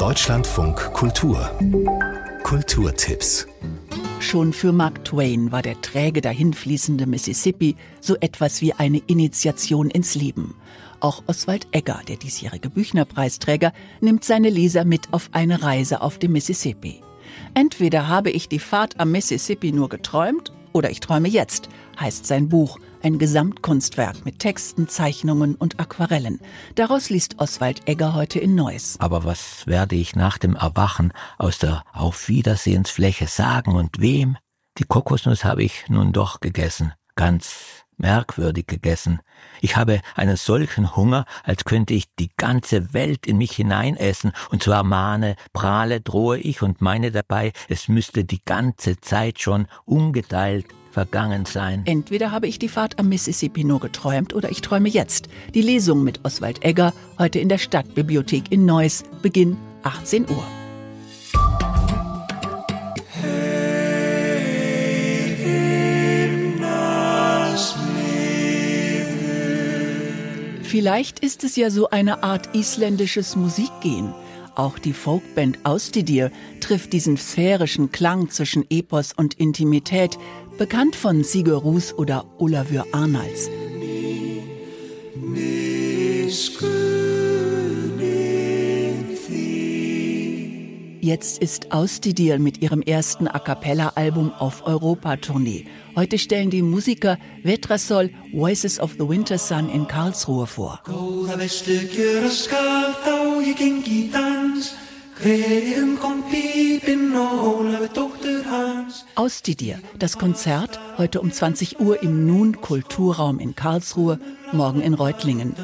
Deutschlandfunk Kultur. Kulturtipps. Schon für Mark Twain war der träge dahinfließende Mississippi so etwas wie eine Initiation ins Leben. Auch Oswald Egger, der diesjährige Büchner-Preisträger, nimmt seine Leser mit auf eine Reise auf dem Mississippi. Entweder habe ich die Fahrt am Mississippi nur geträumt oder ich träume jetzt, heißt sein Buch. Ein Gesamtkunstwerk mit Texten, Zeichnungen und Aquarellen. Daraus liest Oswald Egger heute in Neuss. Aber was werde ich nach dem Erwachen aus der Auf-Wiedersehensfläche sagen und wem? Die Kokosnuss habe ich nun doch gegessen. Ganz merkwürdig gegessen. Ich habe einen solchen Hunger, als könnte ich die ganze Welt in mich hineinessen. Und zwar mahne, prahle, drohe ich und meine dabei, es müsste die ganze Zeit schon ungeteilt vergangen sein. Entweder habe ich die Fahrt am Mississippi nur geträumt oder ich träume jetzt. Die Lesung mit Oswald Egger, heute in der Stadtbibliothek in Neuss, Beginn 18 Uhr. Vielleicht ist es ja so eine Art isländisches Musikgehen. Auch die Folkband Ástríðir trifft diesen sphärischen Klang zwischen Epos und Intimität, bekannt von Sigur Rós oder Ólafur Arnalds. Jetzt ist Ástríðir mit ihrem ersten A-cappella-Album auf Europatournee. Heute stellen die Musiker Vetrasol Voices of the Winter Sun in Karlsruhe vor. Ástríðir, das Konzert, heute um 20 Uhr im Nun Kulturraum in Karlsruhe, morgen in Reutlingen.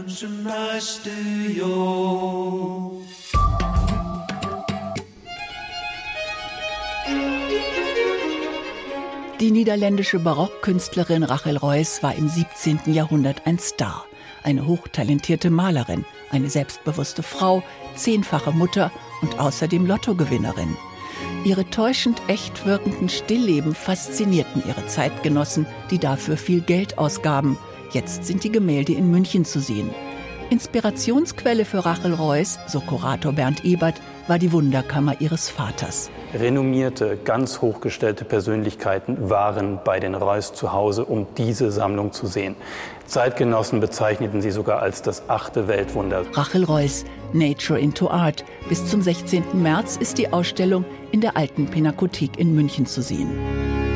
Die niederländische Barockkünstlerin Rachel Reuss war im 17. Jahrhundert ein Star. Eine hochtalentierte Malerin, eine selbstbewusste Frau, 10-fache Mutter und außerdem Lottogewinnerin. Ihre täuschend echt wirkenden Stillleben faszinierten ihre Zeitgenossen, die dafür viel Geld ausgaben. Jetzt sind die Gemälde in München zu sehen. Inspirationsquelle für Rachel Reuss, so Kurator Bernd Ebert, war die Wunderkammer ihres Vaters. Renommierte, ganz hochgestellte Persönlichkeiten waren bei den Reuss zu Hause, um diese Sammlung zu sehen. Zeitgenossen bezeichneten sie sogar als das 8. Weltwunder. Rachel Reuss, Nature into Art. Bis zum 16. März ist die Ausstellung in der Alten Pinakothek in München zu sehen.